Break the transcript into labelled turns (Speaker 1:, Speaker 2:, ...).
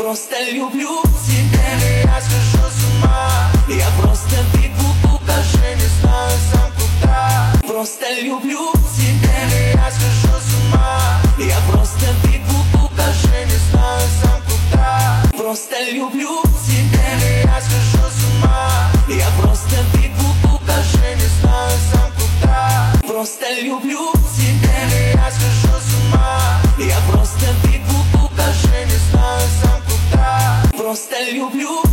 Speaker 1: просто люблю тебя. Я схожу с ума, я просто бегу, даже не знаю сам куда. Просто люблю тебя. Я схожу с ума, я просто бегу, даже не знаю сам куда. Просто люблю тебя. Я схожу с ума, я просто бегу, даже не знаю сам куда. Просто люблю тебя. Я схожу с ума, я просто бегу, даже не знаю сам куда. Просто люблю